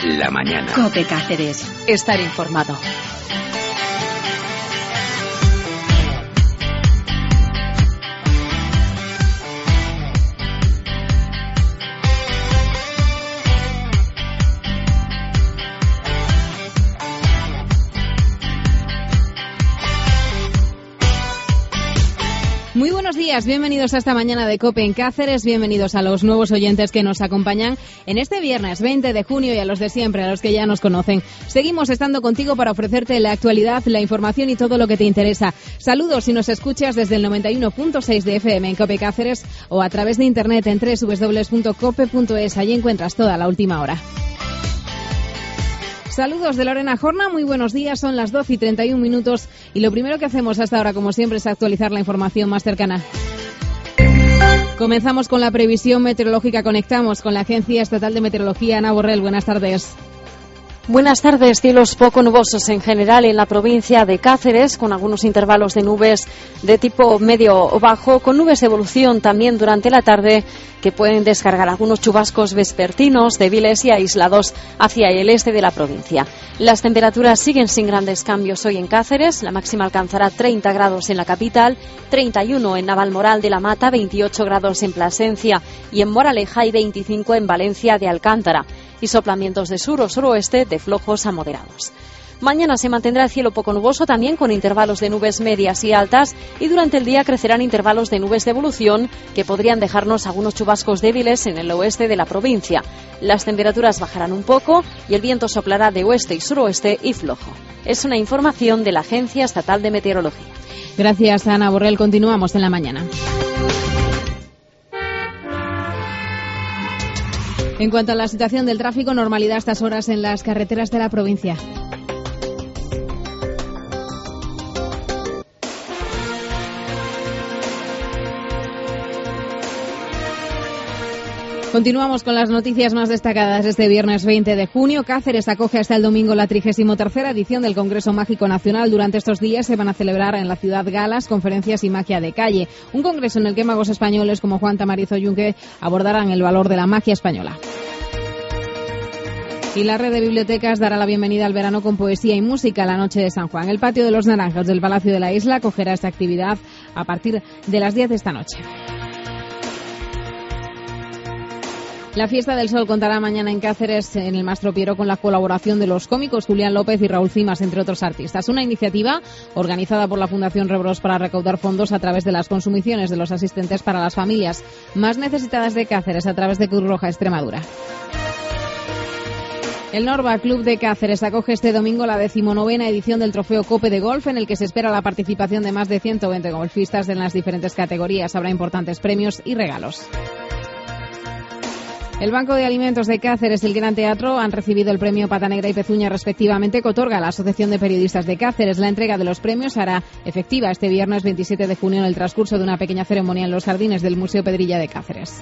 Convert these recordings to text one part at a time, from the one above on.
la mañana. COPE Cáceres. Estar informado. Muy buenos días, bienvenidos a esta mañana de COPE en Cáceres, bienvenidos a los nuevos oyentes que nos acompañan en este viernes 20 de junio y a los de siempre, a los que ya nos conocen. Seguimos estando contigo para ofrecerte la actualidad, la información y todo lo que te interesa. Saludos si nos escuchas desde el 91.6 de FM en COPE Cáceres o a través de internet en www.cope.es. Allí encuentras toda la última hora. Saludos de Lorena Jorna, muy buenos días, son las 12:31 y lo primero que hacemos hasta ahora, como siempre, es actualizar la información más cercana. Comenzamos con la previsión meteorológica, conectamos con la Agencia Estatal de Meteorología. Ana Borrell, buenas tardes. Buenas tardes. Cielos poco nubosos en general en la provincia de Cáceres, con algunos intervalos de nubes de tipo medio o bajo, con nubes de evolución también durante la tarde que pueden descargar algunos chubascos vespertinos débiles y aislados hacia el este de la provincia. Las temperaturas siguen sin grandes cambios hoy en Cáceres. La máxima alcanzará 30 grados en la capital, 31 en Navalmoral de la Mata, 28 grados en Plasencia y en Moraleja y 25 en Valencia de Alcántara. Y soplamientos de sur o suroeste de flojos a moderados. Mañana se mantendrá el cielo poco nuboso, también con intervalos de nubes medias y altas, y durante el día crecerán intervalos de nubes de evolución que podrían dejarnos algunos chubascos débiles en el oeste de la provincia. Las temperaturas bajarán un poco y el viento soplará de oeste y suroeste y flojo. Es una información de la Agencia Estatal de Meteorología. Gracias, Ana Borrell. Continuamos en la mañana. En cuanto a la situación del tráfico, normalidad a estas horas en las carreteras de la provincia. Continuamos con las noticias más destacadas este viernes 20 de junio. Cáceres acoge hasta el domingo la 33ª edición del Congreso Mágico Nacional. Durante estos días se van a celebrar en la ciudad galas, conferencias y magia de calle. Un congreso en el que magos españoles como Juan Tamariz Yunque abordarán el valor de la magia española. Y la red de bibliotecas dará la bienvenida al verano con poesía y música la noche de San Juan. El patio de los Naranjos del Palacio de la Isla acogerá esta actividad a partir de las 10 de esta noche. La Fiesta del Sol contará mañana en Cáceres, en el Mastro Piero, con la colaboración de los cómicos Julián López y Raúl Cimas, entre otros artistas. Una iniciativa organizada por la Fundación Rebros para recaudar fondos a través de las consumiciones de los asistentes para las familias más necesitadas de Cáceres a través de Cruz Roja Extremadura. El Norba Club de Cáceres acoge este domingo la 19ª edición del Trofeo Cope de Golf, en el que se espera la participación de más de 120 golfistas en las diferentes categorías. Habrá importantes premios y regalos. El Banco de Alimentos de Cáceres y el Gran Teatro han recibido el premio Pata Negra y Pezuña respectivamente que otorga la Asociación de Periodistas de Cáceres. La entrega de los premios se hará efectiva este viernes 27 de junio en el transcurso de una pequeña ceremonia en los jardines del Museo Pedrilla de Cáceres.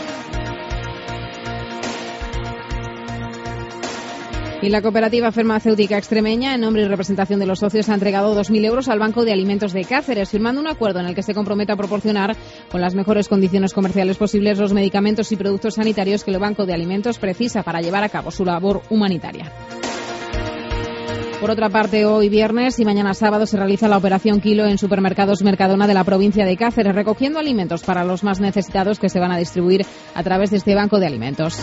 Y la cooperativa farmacéutica extremeña, en nombre y representación de los socios, ha entregado 2.000 euros al Banco de Alimentos de Cáceres, firmando un acuerdo en el que se compromete a proporcionar con las mejores condiciones comerciales posibles los medicamentos y productos sanitarios que el Banco de Alimentos precisa para llevar a cabo su labor humanitaria. Por otra parte, hoy viernes y mañana sábado se realiza la operación Kilo en supermercados Mercadona de la provincia de Cáceres, recogiendo alimentos para los más necesitados que se van a distribuir a través de este Banco de Alimentos.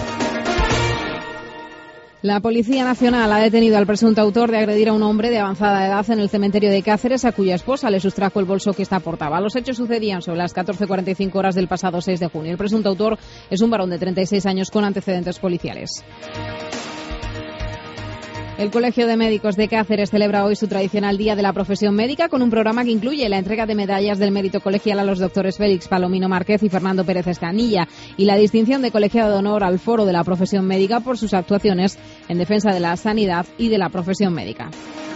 La Policía Nacional ha detenido al presunto autor de agredir a un hombre de avanzada edad en el cementerio de Cáceres, a cuya esposa le sustrajo el bolso que ésta portaba. Los hechos sucedían sobre las 14:45 horas del pasado 6 de junio. El presunto autor es un varón de 36 años con antecedentes policiales. El Colegio de Médicos de Cáceres celebra hoy su tradicional Día de la Profesión Médica con un programa que incluye la entrega de medallas del mérito colegial a los doctores Félix Palomino Márquez y Fernando Pérez Escanilla y la distinción de colegiado de honor al Foro de la Profesión Médica por sus actuaciones en defensa de la sanidad y de la profesión médica.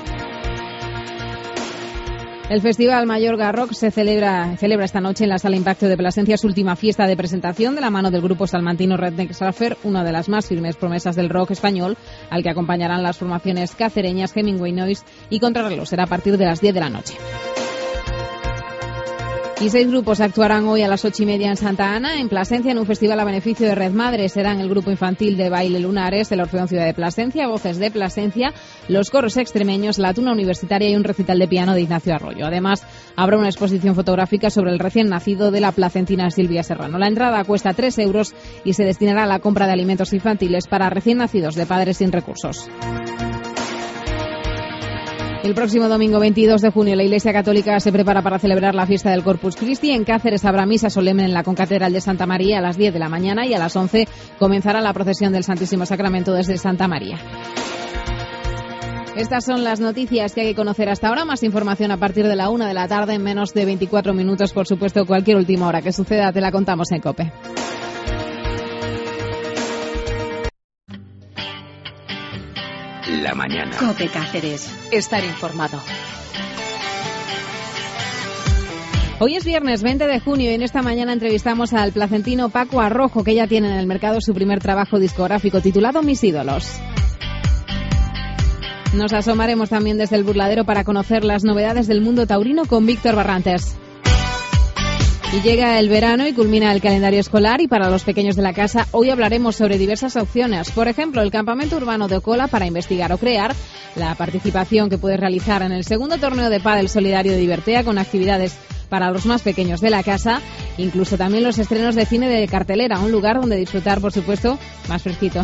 El Festival Mallorca Rock se celebra esta noche en la Sala Impacto de Plasencia su última fiesta de presentación de la mano del grupo salmantino Redneck Surfer, una de las más firmes promesas del rock español, al que acompañarán las formaciones cacereñas Hemingway Noise y Contrarreloj. Será a partir de las 10 de la noche. Y 6 grupos actuarán hoy a las 8:30 en Santa Ana, en Plasencia, en un festival a beneficio de Red Madre. Serán el grupo infantil de baile Lunares, el Orfeón Ciudad de Plasencia, Voces de Plasencia, los coros extremeños, la Tuna Universitaria y un recital de piano de Ignacio Arroyo. Además, habrá una exposición fotográfica sobre el recién nacido de la placentina Silvia Serrano. La entrada cuesta 3 euros y se destinará a la compra de alimentos infantiles para recién nacidos de padres sin recursos. El próximo domingo 22 de junio la Iglesia Católica se prepara para celebrar la fiesta del Corpus Christi. En Cáceres habrá misa solemne en la Concatedral de Santa María a las 10 de la mañana y a las 11 comenzará la procesión del Santísimo Sacramento desde Santa María. Estas son las noticias que hay que conocer hasta ahora. Más información a partir de la 1 de la tarde, en menos de 24 minutos. Por supuesto, cualquier última hora que suceda te la contamos en COPE. La mañana. COPE Cáceres. Estar informado. Hoy es viernes 20 de junio y en esta mañana entrevistamos al placentino Paco Arrojo, que ya tiene en el mercado su primer trabajo discográfico titulado Mis ídolos. Nos asomaremos también desde el Burladero para conocer las novedades del mundo taurino con Víctor Barrantes. Y llega el verano y culmina el calendario escolar, y para los pequeños de la casa hoy hablaremos sobre diversas opciones. Por ejemplo, el campamento urbano de Ocola para investigar o crear, la participación que puedes realizar en el segundo torneo de pádel solidario de Ibertea con actividades para los más pequeños de la casa, incluso también los estrenos de cine de cartelera, un lugar donde disfrutar, por supuesto, más fresquito.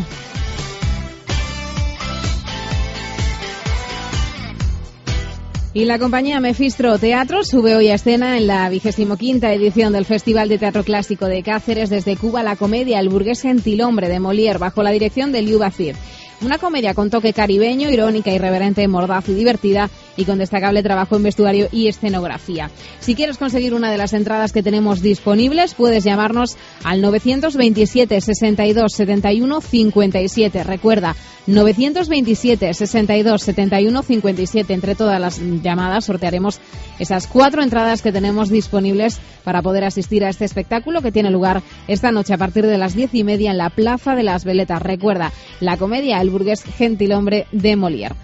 Y la compañía Mefistro Teatro sube hoy a escena en la 25ª edición del Festival de Teatro Clásico de Cáceres desde Cuba la comedia El burgués gentilhombre de Molière bajo la dirección de Liu Bacid. Una comedia con toque caribeño, irónica, irreverente, mordaz y divertida, y con destacable trabajo en vestuario y escenografía. Si quieres conseguir una de las entradas que tenemos disponibles, puedes llamarnos al 927 62 71 57. Recuerda, 927 62 71 57. Entre todas las llamadas sortearemos esas 4 entradas que tenemos disponibles para poder asistir a este espectáculo que tiene lugar esta noche a partir de las 10:30 en la Plaza de las Veletas. Recuerda, la comedia El burgués gentilhombre de Molière.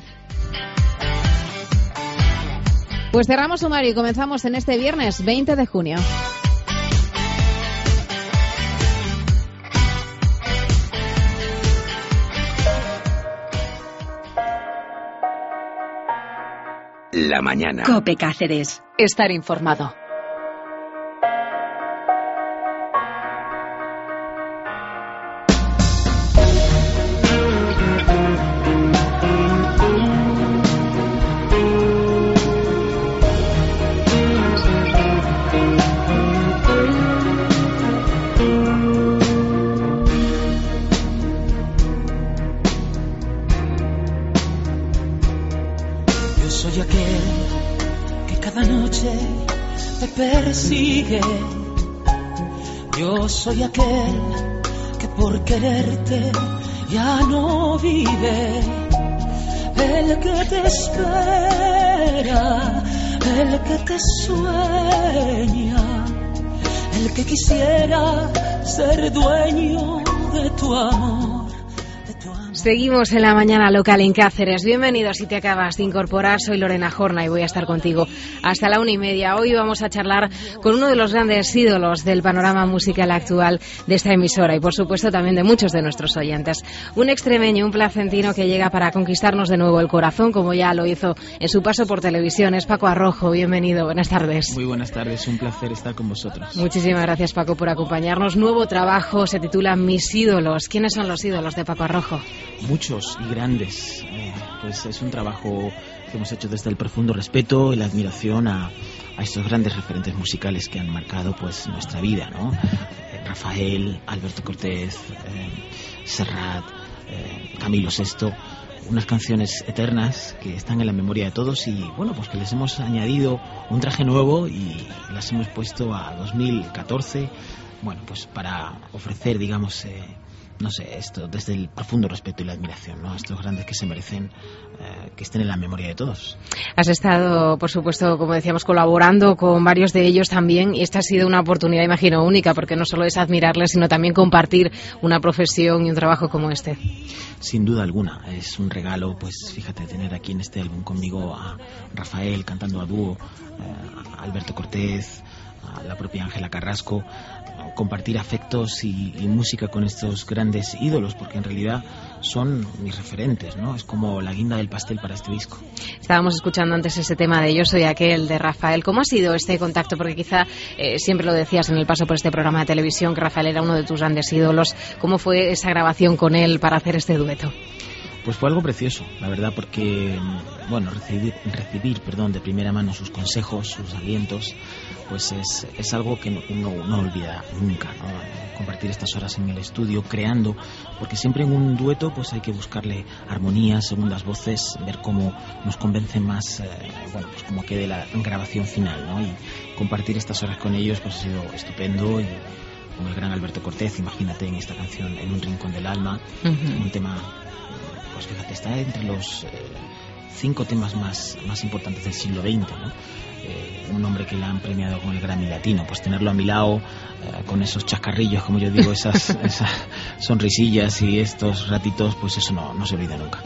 Pues cerramos sumario y comenzamos en este viernes 20 de junio. La mañana. COPE Cáceres. Estar informado. Soy aquel que cada noche te persigue. Yo soy aquel que por quererte ya no vive. El que te espera, el que te sueña, el que quisiera ser dueño de tu amor. Seguimos en la mañana local en Cáceres. Bienvenidos si te acabas de incorporar. Soy Lorena Jorna y voy a estar contigo hasta la 1:30. Hoy vamos a charlar con uno de los grandes ídolos del panorama musical actual de esta emisora y por supuesto también de muchos de nuestros oyentes. Un extremeño, un placentino que llega para conquistarnos de nuevo el corazón, como ya lo hizo en su paso por televisión. Es Paco Arrojo. Bienvenido, buenas tardes. Muy buenas tardes, un placer estar con vosotros. Muchísimas gracias, Paco, por acompañarnos. Nuevo trabajo, se titula Mis ídolos. ¿Quiénes son los ídolos de Paco Arrojo? Muchos y grandes. Pues es un trabajo que hemos hecho desde el profundo respeto y la admiración a estos grandes referentes musicales que han marcado pues nuestra vida, ¿no? Rafael, Alberto Cortés, Serrat, Camilo VI, unas canciones eternas que están en la memoria de todos y bueno, pues que les hemos añadido un traje nuevo y las hemos puesto a 2014, bueno, pues para ofrecer, digamos, no sé, esto desde el profundo respeto y la admiración, ¿no? A estos grandes que se merecen que estén en la memoria de todos. Has estado, por supuesto, como decíamos, colaborando con varios de ellos también, y esta ha sido una oportunidad, imagino, única, porque no solo es admirarles, sino también compartir una profesión y un trabajo como este. Sin duda alguna, es un regalo, pues fíjate, tener aquí en este álbum conmigo a Rafael cantando a dúo, a Alberto Cortés, a la propia Ángela Carrasco, compartir afectos y música con estos grandes ídolos, porque en realidad son mis referentes, ¿no? Es como la guinda del pastel para este disco. Estábamos escuchando antes ese tema de Yo soy aquel, de Rafael. ¿Cómo ha sido este contacto? Porque quizá siempre lo decías en el paso por este programa de televisión, que Rafael era uno de tus grandes ídolos. ¿Cómo fue esa grabación con él para hacer este dueto? Pues fue algo precioso, la verdad, porque bueno, recibir de primera mano sus consejos, sus alientos, pues es algo que no olvida nunca, ¿no? Compartir estas horas en el estudio, creando, porque siempre en un dueto pues hay que buscarle armonías, segundas voces, ver cómo nos convence más, bueno, pues cómo quede la grabación final, ¿no? Y compartir estas horas con ellos pues ha sido estupendo, y con el gran Alberto Cortés, imagínate, en esta canción En un rincón del alma, un tema, pues fíjate, está entre los 5 temas más importantes del siglo XX, ¿no? Un hombre que le han premiado con el Grammy Latino, pues tenerlo a mi lado, con esos chascarrillos, como yo digo, esas sonrisillas y estos ratitos, pues eso no se olvida nunca.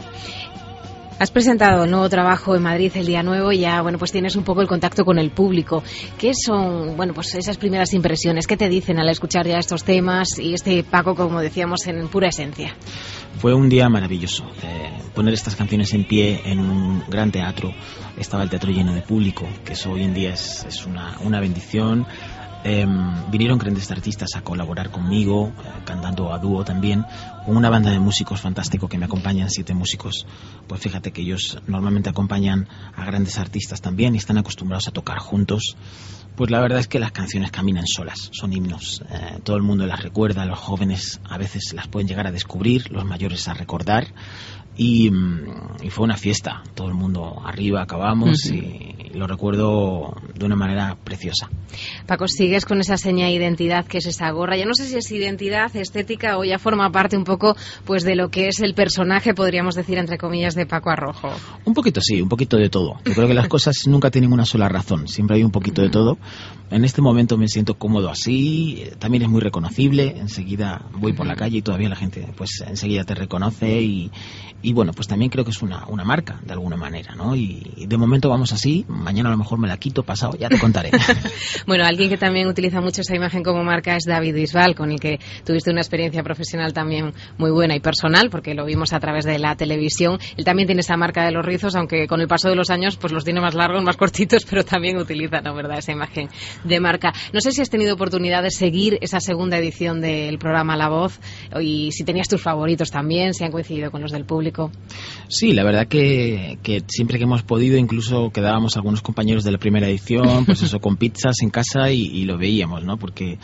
Has presentado el nuevo trabajo en Madrid el día nuevo y ya, bueno, pues tienes un poco el contacto con el público. ¿Qué son, bueno, pues esas primeras impresiones? ¿Qué te dicen al escuchar ya estos temas y este Paco, como decíamos, en pura esencia? Fue un día maravilloso, poner estas canciones en pie en un gran teatro. Estaba el teatro lleno de público, que eso hoy en día es una bendición. Vinieron grandes artistas a colaborar conmigo, cantando a dúo también, con una banda de músicos fantástico que me acompañan, 7 músicos. Pues fíjate que ellos normalmente acompañan a grandes artistas también y están acostumbrados a tocar juntos. Pues la verdad es que las canciones caminan solas, son himnos. Todo el mundo las recuerda, los jóvenes a veces las pueden llegar a descubrir, los mayores a recordar. Y fue una fiesta, todo el mundo arriba, acabamos y lo recuerdo de una manera preciosa. Paco, sigues con esa seña de identidad que es esa gorra. Ya no sé si es identidad, estética o ya forma parte un poco pues de lo que es el personaje, podríamos decir entre comillas, de Paco Arrojo. Un poquito sí, un poquito de todo. Yo creo que las cosas nunca tienen una sola razón, siempre hay un poquito de todo. En este momento me siento cómodo así, también es muy reconocible, enseguida voy por la calle y todavía la gente pues enseguida te reconoce y bueno, pues también creo que es una marca de alguna manera, ¿no? Y de momento vamos así, mañana a lo mejor me la quito, pasado, ya te contaré. Bueno, alguien que también utiliza mucho esa imagen como marca es David Bisbal, con el que tuviste una experiencia profesional también muy buena y personal, porque lo vimos a través de la televisión. Él también tiene esa marca de los rizos, aunque con el paso de los años pues los tiene más largos, más cortitos, pero también utiliza, ¿no? ¿Verdad? Esa imagen de marca. No sé si has tenido oportunidad de seguir esa segunda edición del programa La Voz y si tenías tus favoritos también, si han coincidido con los del público. Sí, la verdad que siempre que hemos podido, incluso quedábamos algunos compañeros de la primera edición, pues eso, con pizzas en casa y lo veíamos, ¿no? Porque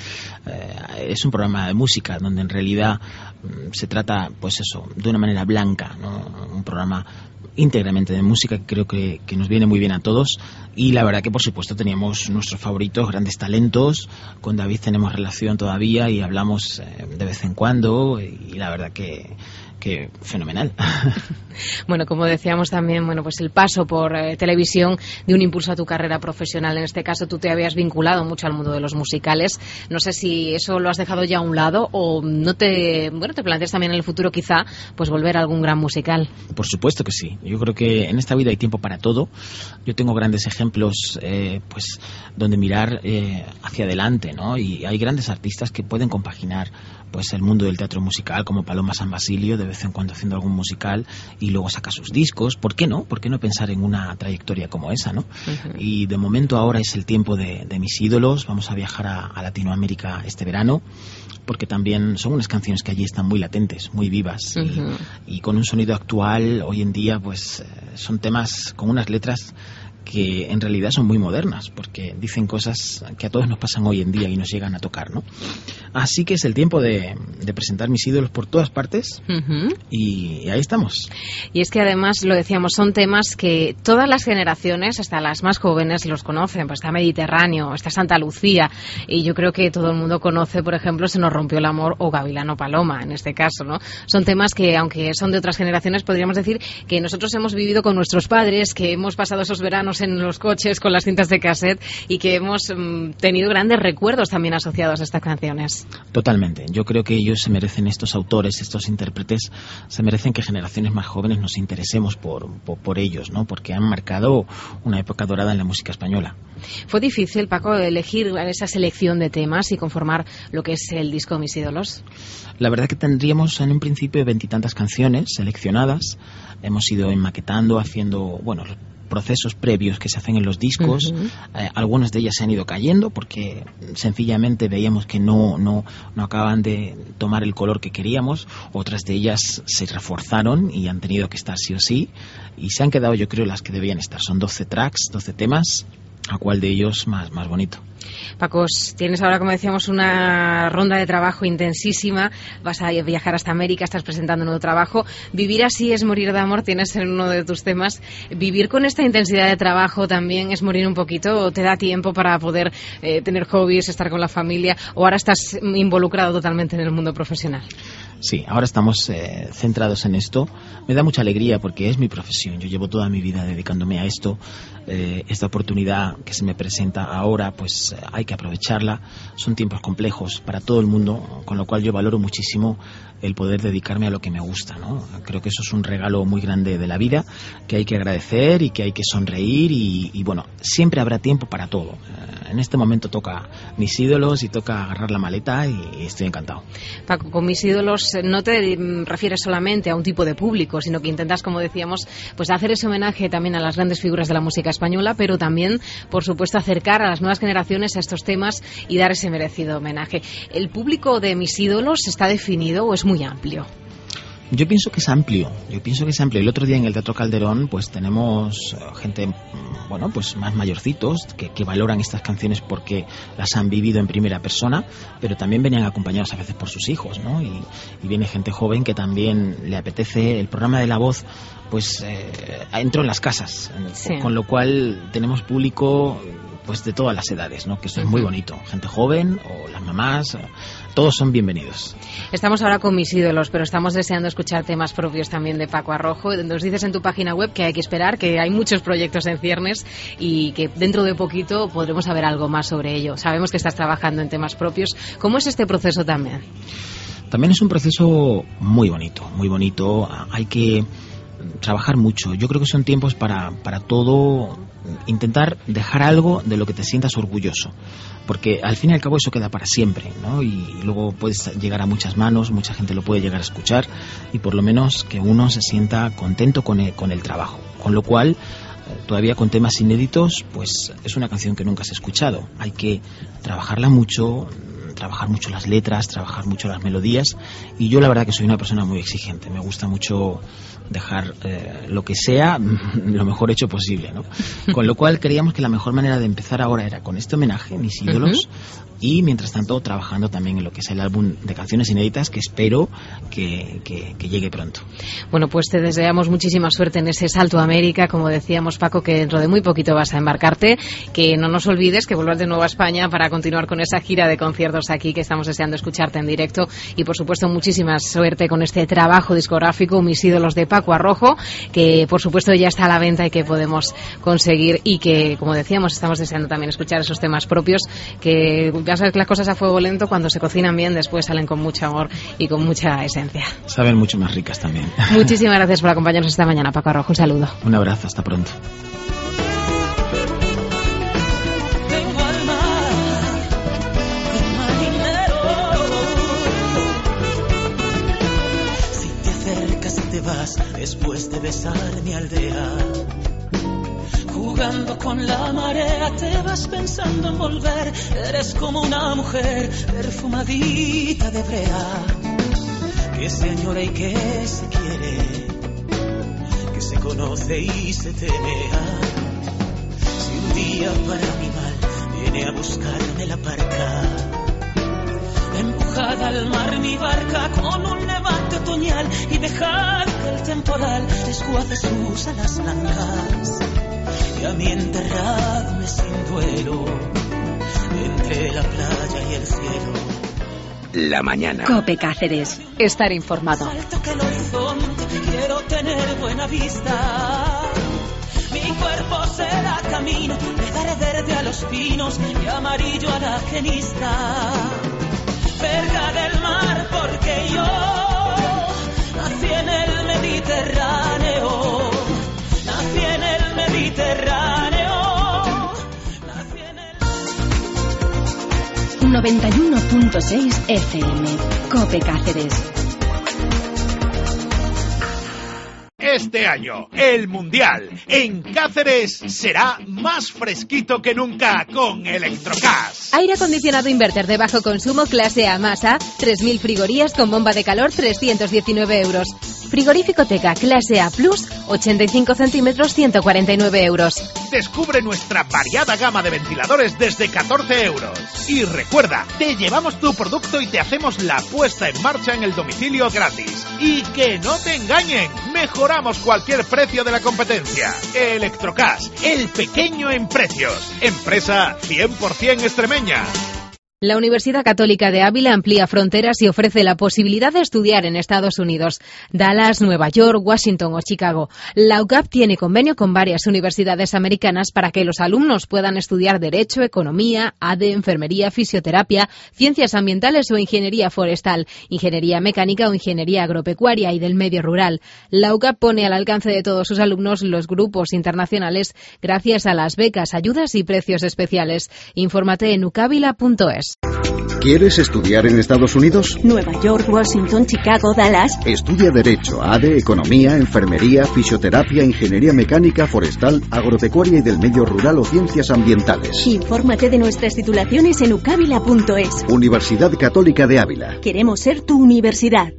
es un programa de música donde en realidad se trata, pues eso, de una manera blanca, ¿no? Un programa íntegramente de música que creo que nos viene muy bien a todos, y la verdad que por supuesto teníamos nuestros favoritos, grandes talentos. Con David tenemos relación todavía y hablamos de vez en cuando, y la verdad que fenomenal. Bueno, como decíamos también, bueno, pues el paso por televisión de un impulso a tu carrera profesional. En este caso tú te habías vinculado mucho al mundo de los musicales. No sé si eso lo has dejado ya a un lado o no te planteas también en el futuro quizá pues volver a algún gran musical. Por supuesto que sí. Yo creo que en esta vida hay tiempo para todo. Yo tengo grandes ejemplos pues donde mirar hacia adelante, ¿no? Y hay grandes artistas que pueden compaginar pues el mundo del teatro musical, como Paloma San Basilio, de vez en cuando haciendo algún musical y luego saca sus discos. ¿Por qué no? ¿Por qué no pensar en una trayectoria como esa, no? Y de momento ahora es el tiempo de mis ídolos. Vamos a viajar a Latinoamérica este verano, porque también son unas canciones que allí están muy latentes, muy vivas, y con un sonido actual hoy en día, pues son temas con unas letras que en realidad son muy modernas, porque dicen cosas que a todos nos pasan hoy en día y nos llegan a tocar, ¿no? Así que es el tiempo de presentar mis ídolos por todas partes, y ahí estamos. Y es que además, lo decíamos, son temas que todas las generaciones, hasta las más jóvenes, los conocen. Pues está Mediterráneo, está Santa Lucía, y yo creo que todo el mundo conoce, por ejemplo, Se nos rompió el amor o Gavilano Paloma, en este caso, ¿no? Son temas que, aunque son de otras generaciones, podríamos decir que nosotros hemos vivido con nuestros padres, que hemos pasado esos veranos menos en los coches con las cintas de cassette y que hemos tenido grandes recuerdos también asociados a estas canciones. Totalmente. Yo creo que ellos se merecen, estos autores, estos intérpretes, se merecen que generaciones más jóvenes nos interesemos por ellos, ¿no? Porque han marcado una época dorada en la música española. ¿Fue difícil, Paco, elegir esa selección de temas y conformar lo que es el disco Mis ídolos? La verdad que tendríamos en un principio 20 y tantas canciones seleccionadas. Hemos ido enmaquetando, haciendo, los procesos previos que se hacen en los discos. Algunas de ellas se han ido cayendo porque sencillamente veíamos que no acaban de tomar el color que queríamos. Otras de ellas se reforzaron y han tenido que estar sí o sí, y se han quedado, yo creo, las que debían estar. Son 12 tracks, 12 temas. ¿A cuál de ellos más bonito? Paco, tienes ahora, como decíamos, una ronda de trabajo intensísima. Vas a viajar hasta América, estás presentando un nuevo trabajo. Vivir así es morir de amor, tienes en uno de tus temas. ¿Vivir con esta intensidad de trabajo también es morir un poquito? ¿O te da tiempo para poder tener hobbies, estar con la familia? ¿O ahora estás involucrado totalmente en el mundo profesional? Sí, ahora estamos centrados en esto. Me da mucha alegría porque es mi profesión. Yo llevo toda mi vida dedicándome a esto. Esta oportunidad que se me presenta ahora, pues hay que aprovecharla. Son tiempos complejos para todo el mundo, con lo cual yo valoro muchísimo el poder dedicarme a lo que me gusta, ¿no? Creo que eso es un regalo muy grande de la vida, que hay que agradecer y que hay que sonreír y siempre habrá tiempo para todo. En este momento toca Mis ídolos y toca agarrar la maleta y estoy encantado. Paco, con Mis ídolos no te refieres solamente a un tipo de público, sino que intentas, como decíamos, pues hacer ese homenaje también a las grandes figuras de la música española, pero también, por supuesto, acercar a las nuevas generaciones a estos temas y dar ese merecido homenaje. ¿El público de Mis ídolos está definido o es muy amplio? Yo pienso que es amplio. El otro día en el Teatro Calderón pues tenemos gente, pues más mayorcitos que valoran estas canciones porque las han vivido en primera persona, pero también venían acompañados a veces por sus hijos, ¿no? Y viene gente joven que también le apetece. El programa de La Voz pues entró en las casas, sí. Con lo cual tenemos público pues de todas las edades, ¿no? Que eso es muy bonito. Gente joven o las mamás, todos son bienvenidos. Estamos ahora con Mis ídolos, pero estamos deseando escuchar temas propios también de Paco Arrojo. Nos dices en tu página web que hay que esperar, que hay muchos proyectos en ciernes y que dentro de poquito podremos saber algo más sobre ello. Sabemos que estás trabajando en temas propios. ¿Cómo es este proceso también? También es un proceso muy bonito. Hay que trabajar mucho. Yo creo que son tiempos para todo, intentar dejar algo de lo que te sientas orgulloso, porque al fin y al cabo eso queda para siempre, ¿no? Y luego puedes llegar a muchas manos, mucha gente lo puede llegar a escuchar y por lo menos que uno se sienta contento con el trabajo, con lo cual todavía con temas inéditos pues es una canción que nunca has escuchado. Hay que trabajarla mucho, trabajar mucho las letras, trabajar mucho las melodías, y yo la verdad que soy una persona muy exigente. Me gusta mucho dejar lo que sea lo mejor hecho posible, ¿no? Con lo cual creíamos que la mejor manera de empezar ahora era con este homenaje, Mis ídolos, y mientras tanto trabajando también en lo que es el álbum de canciones inéditas, que espero que llegue pronto. Bueno, pues te deseamos muchísima suerte en ese salto a América. Como decíamos, Paco, que dentro de muy poquito vas a embarcarte, que no nos olvides que vuelvas de nuevo a España para continuar con esa gira de conciertos aquí, que estamos deseando escucharte en directo, y por supuesto muchísima suerte con este trabajo discográfico Mis ídolos de Paco Arrojo, que por supuesto ya está a la venta y que podemos conseguir, y que, como decíamos, estamos deseando también escuchar esos temas propios, que ya sabes que las cosas a fuego lento, cuando se cocinan bien, después salen con mucho amor y con mucha esencia. Saben mucho más ricas también. Muchísimas gracias por acompañarnos esta mañana, Paco Arrojo. Un saludo. Un abrazo, hasta pronto. Después de besar mi aldea, jugando con la marea, te vas pensando en volver. Eres como una mujer perfumadita de brea, que se añora y que se quiere, que se conoce y se temea. Si un día para mi mal viene a buscarme la barca, empujada al mar mi barca con un levante otoñal, y dejad que el temporal desguace sus alas blancas, y a mí enterradme sin duelo entre la playa y el cielo. La mañana. COPE Cáceres. Estar informado. Salto que el horizonte, quiero tener buena vista. Mi cuerpo será camino, le daré verde a los pinos y amarillo a la genista. Cerca del mar porque yo nací en el Mediterráneo, nací en el Mediterráneo, nací en el... 91.6 FM, COPE Cáceres. Este año, el Mundial en Cáceres será más fresquito que nunca con Electrocas. Aire acondicionado inverter de bajo consumo clase A masa, 3.000 frigorías con bomba de calor, 319 euros. Frigorífico Teca clase A Plus, 85 centímetros, 149 euros. Descubre nuestra variada gama de ventiladores desde 14 euros. Y recuerda, te llevamos tu producto y te hacemos la puesta en marcha en el domicilio gratis. Y que no te engañen, mejoramos cualquier precio de la competencia. Electrocas, el pequeño en precios. Empresa 100% extremeña. La Universidad Católica de Ávila amplía fronteras y ofrece la posibilidad de estudiar en Estados Unidos, Dallas, Nueva York, Washington o Chicago. La UCAP tiene convenio con varias universidades americanas para que los alumnos puedan estudiar Derecho, Economía, ADE, Enfermería, Fisioterapia, Ciencias Ambientales o Ingeniería Forestal, Ingeniería Mecánica o Ingeniería Agropecuaria y del Medio Rural. La UCAP pone al alcance de todos sus alumnos los grupos internacionales gracias a las becas, ayudas y precios especiales. Infórmate en ucavila.es. ¿Quieres estudiar en Estados Unidos? Nueva York, Washington, Chicago, Dallas. Estudia Derecho, ADE, Economía, Enfermería, Fisioterapia, Ingeniería Mecánica, Forestal, Agropecuaria y del Medio Rural o Ciencias Ambientales. Infórmate de nuestras titulaciones en ucavila.es. Universidad Católica de Ávila. Queremos ser tu universidad.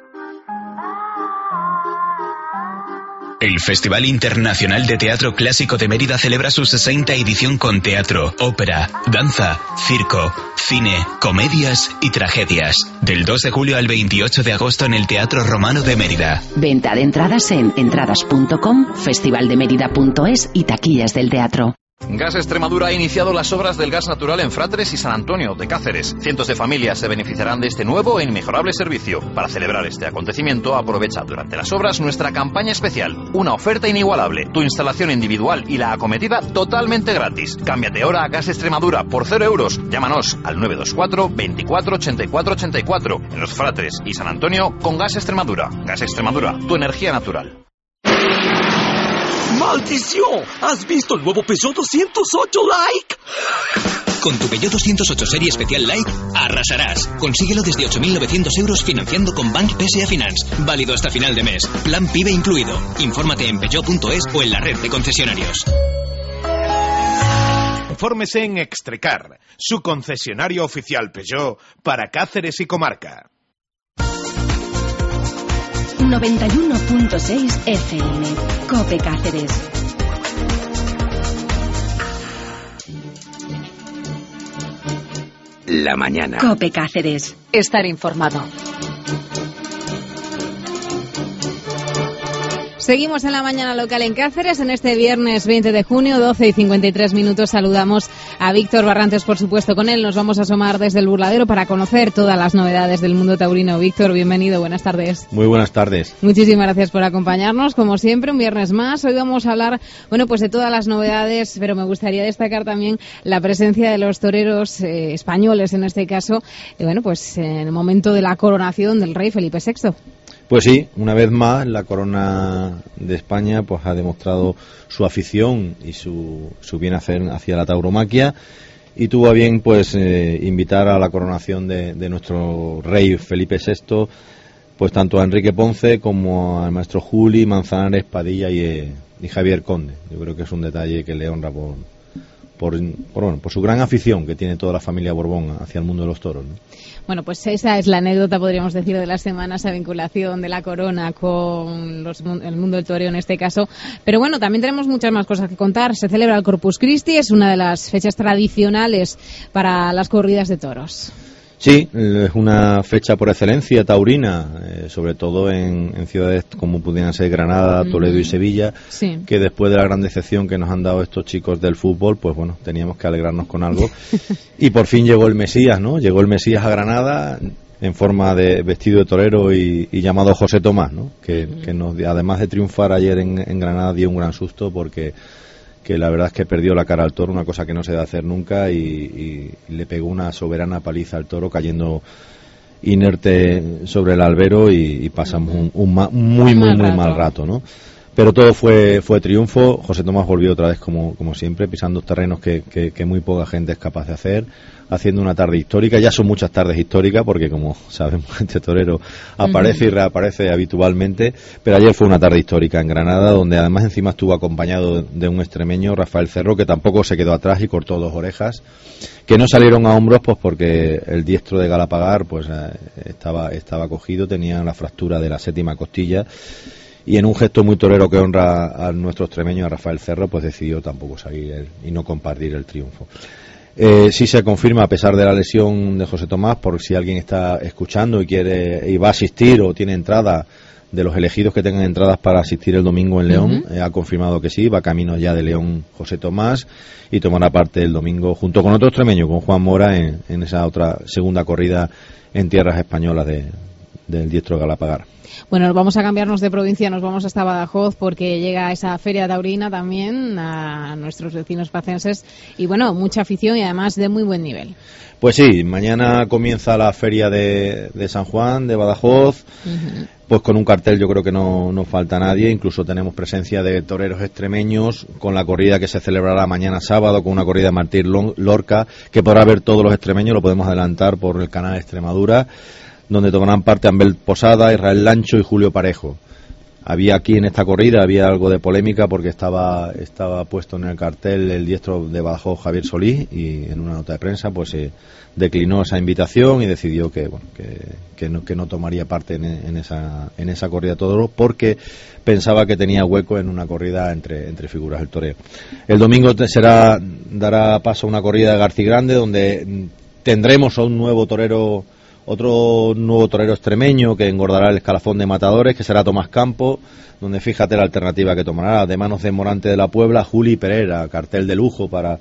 El Festival Internacional de Teatro Clásico de Mérida celebra su 60ª edición con teatro, ópera, danza, circo, cine, comedias y tragedias. Del 2 de julio al 28 de agosto en el Teatro Romano de Mérida. Venta de entradas en entradas.com, festivaldemerida.es y taquillas del teatro. Gas Extremadura ha iniciado las obras del gas natural en Fratres y San Antonio de Cáceres. Cientos de familias se beneficiarán de este nuevo e inmejorable servicio. Para celebrar este acontecimiento, aprovecha durante las obras nuestra campaña especial. Una oferta inigualable, tu instalación individual y la acometida totalmente gratis. Cámbiate ahora a Gas Extremadura por 0 euros. Llámanos al 924 24 84 84 en los Fratres y San Antonio con Gas Extremadura. Gas Extremadura, tu energía natural. ¡Maldición! ¿Has visto el nuevo Peugeot 208 Like? Con tu Peugeot 208 Serie Especial Like, arrasarás. Consíguelo desde 8.900 euros financiando con Bank PSA Finance. Válido hasta final de mes. Plan PIBE incluido. Infórmate en peugeot.es o en la red de concesionarios. Infórmese en Extrecar, su concesionario oficial Peugeot para Cáceres y comarca. 91.6 FM, COPE Cáceres. La mañana. COPE Cáceres. Estar informado. Seguimos en la mañana local en Cáceres. En este viernes 20 de junio, 12:53. Saludamos a Víctor Barrantes, por supuesto. Con él nos vamos a asomar desde el Burladero para conocer todas las novedades del mundo taurino. Víctor, bienvenido. Buenas tardes. Muy buenas tardes. Muchísimas gracias por acompañarnos. Como siempre, un viernes más. Hoy vamos a hablar, pues de todas las novedades, pero me gustaría destacar también la presencia de los toreros españoles, en este caso, pues en el momento de la coronación del rey Felipe VI. Pues sí, una vez más la corona de España pues ha demostrado su afición y su bien hacer hacia la tauromaquia y tuvo a bien pues invitar a la coronación de nuestro rey Felipe VI pues tanto a Enrique Ponce como al maestro Juli, Manzanares, Padilla y Javier Conde. Yo creo que es un detalle que le honra por su gran afición que tiene toda la familia Borbón hacia el mundo de los toros, ¿no? Bueno, pues esa es la anécdota, podríamos decir, de la semana, esa vinculación de la corona con el mundo del toreo en este caso. Pero bueno, también tenemos muchas más cosas que contar. Se celebra el Corpus Christi, es una de las fechas tradicionales para las corridas de toros. Sí, es una fecha por excelencia taurina, sobre todo en ciudades como pudieran ser Granada, Toledo y Sevilla, sí, que después de la gran decepción que nos han dado estos chicos del fútbol, pues bueno, teníamos que alegrarnos con algo. Y por fin llegó el Mesías, ¿no? Llegó el Mesías a Granada en forma de vestido de torero y llamado José Tomás, ¿no? Que nos, además de triunfar ayer en Granada, dio un gran susto porque que la verdad es que perdió la cara al toro, una cosa que no se debe hacer nunca, y le pegó una soberana paliza al toro, cayendo inerte sobre el albero, y pasamos un muy mal rato, ¿no? Pero todo fue triunfo. José Tomás volvió otra vez como siempre, pisando terrenos que muy poca gente es capaz de hacer, haciendo una tarde histórica. Ya son muchas tardes históricas porque, como sabemos, este torero aparece y reaparece habitualmente, pero ayer fue una tarde histórica en Granada, donde además encima estuvo acompañado de un extremeño, Rafael Cerro, que tampoco se quedó atrás y cortó 2 orejas que no salieron a hombros, pues porque el diestro de Galapagar pues estaba cogido, tenía la fractura de la 7ª costilla, y en un gesto muy torero que honra a nuestro extremeño, a Rafael Cerro, pues decidió tampoco salir y no compartir el triunfo. Sí se confirma, a pesar de la lesión de José Tomás, por si alguien está escuchando y va a asistir o tiene entrada, de los elegidos que tengan entradas para asistir el domingo en León, ha confirmado que sí, va camino ya de León José Tomás, y tomará parte el domingo junto con otro extremeño, con Juan Mora, en esa otra segunda corrida en tierras españolas del diestro de Galapagar. Bueno, vamos a cambiarnos de provincia, nos vamos hasta Badajoz, porque llega esa feria taurina también a nuestros vecinos pacenses, y bueno, mucha afición y además de muy buen nivel. Pues sí, mañana comienza la feria de San Juan, de Badajoz, pues con un cartel yo creo que no falta nadie, incluso tenemos presencia de toreros extremeños, con la corrida que se celebrará mañana sábado, con una corrida de Martín Lorca, que podrá ver todos los extremeños, lo podemos adelantar por el canal Extremadura, donde tomarán parte Ambel Posada, Israel Lancho y Julio Parejo. Había aquí en esta corrida, había algo de polémica porque estaba puesto en el cartel el diestro de Badajoz, Javier Solís, y en una nota de prensa pues declinó esa invitación y decidió que no tomaría parte en esa corrida de toros, porque pensaba que tenía hueco en una corrida entre figuras del toreo. El domingo dará paso a una corrida de Garcigrande, donde tendremos a un nuevo torero, otro nuevo torero extremeño que engordará el escalafón de matadores, que será Tomás Campo, donde fíjate la alternativa que tomará, de manos de Morante de la Puebla, Juli Pereira, cartel de lujo para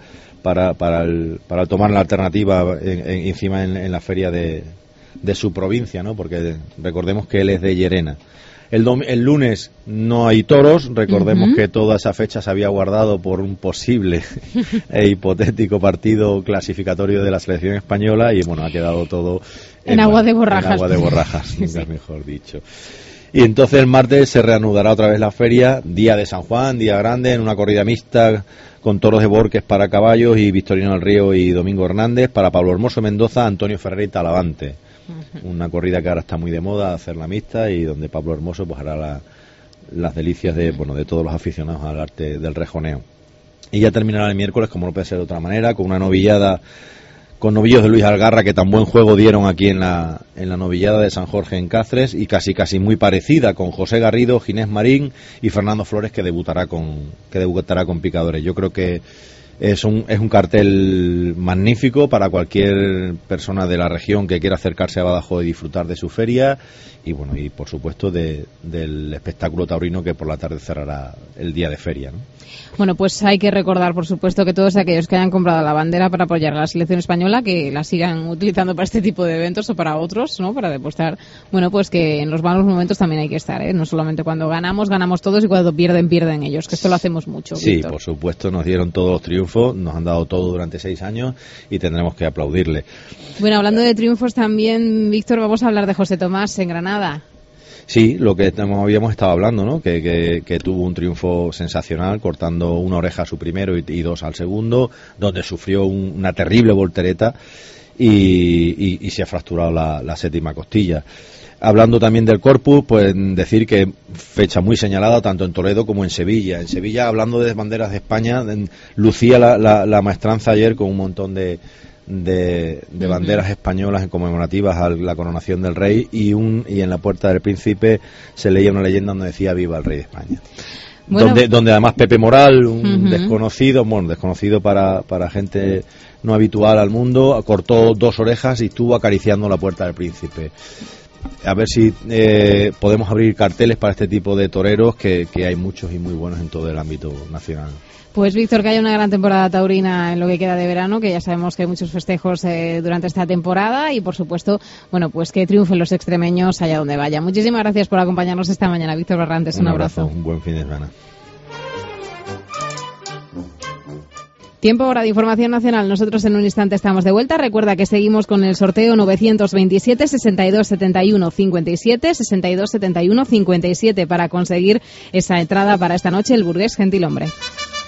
tomar la alternativa encima en la feria de su provincia, ¿no? Porque recordemos que él es de Llerena. El lunes no hay toros, recordemos que toda esa fecha se había guardado por un posible e hipotético partido clasificatorio de la selección española, y bueno, ha quedado todo en agua de borrajas. En agua de borrajas, nunca mejor dicho. Y entonces el martes se reanudará otra vez la feria, día de San Juan, día grande, en una corrida mixta con toros de Borques para caballos y Victorino del Río y Domingo Hernández, para Pablo Hermoso Mendoza, Antonio Ferrer y Talavante. Una corrida que ahora está muy de moda, hacer la mixta, y donde Pablo Hermoso pues hará las delicias de todos los aficionados al arte del rejoneo. Y ya terminará el miércoles, como no puede ser de otra manera, con una novillada con novillos de Luis Algarra, que tan buen juego dieron aquí en la novillada de San Jorge en Cáceres, y casi muy parecida, con José Garrido, Ginés Marín y Fernando Flores, que debutará con picadores. Yo creo que es un cartel magnífico para cualquier persona de la región que quiera acercarse a Badajoz y disfrutar de su feria, y bueno, y por supuesto del espectáculo taurino que por la tarde cerrará el día de feria, ¿no? Bueno, pues hay que recordar, por supuesto, que todos aquellos que hayan comprado la bandera para apoyar a la selección española, que la sigan utilizando para este tipo de eventos o para otros, ¿no? Para demostrar, bueno, pues que en los malos momentos también hay que estar, ¿eh? No solamente cuando ganamos todos, y cuando pierden ellos, que esto lo hacemos mucho. Sí, Víctor. Por supuesto, nos dieron todos los triunfos, nos han dado todo durante 6 años y tendremos que aplaudirle. Bueno, hablando de triunfos también, Víctor, vamos a hablar de José Tomás en Granada. Sí, lo que habíamos estado hablando, ¿no? Que tuvo un triunfo sensacional, cortando una oreja a su primero y 2 al segundo, donde sufrió una terrible voltereta y se ha fracturado la 7ª costilla. Hablando también del corpus, pues decir que fecha muy señalada tanto en Toledo como en Sevilla. En Sevilla, hablando de banderas de España, lucía la maestranza ayer con un montón de banderas españolas en conmemorativas a la coronación del rey, y en la Puerta del Príncipe se leía una leyenda donde decía "Viva el rey de España". Bueno, donde además Pepe Moral, un desconocido para gente no habitual al mundo, cortó 2 orejas y estuvo acariciando la Puerta del Príncipe. A ver si podemos abrir carteles para este tipo de toreros, que hay muchos y muy buenos en todo el ámbito nacional. Pues Víctor, que haya una gran temporada taurina en lo que queda de verano, que ya sabemos que hay muchos festejos durante esta temporada, y por supuesto, bueno, pues que triunfen los extremeños allá donde vaya. Muchísimas gracias por acompañarnos esta mañana, Víctor Barrantes. Un abrazo. Un buen fin de semana. Tiempo ahora de información nacional. Nosotros en un instante estamos de vuelta. Recuerda que seguimos con el sorteo 927 62 71 57 62 71 57 para conseguir esa entrada para esta noche, el Burgués Gentilhombre.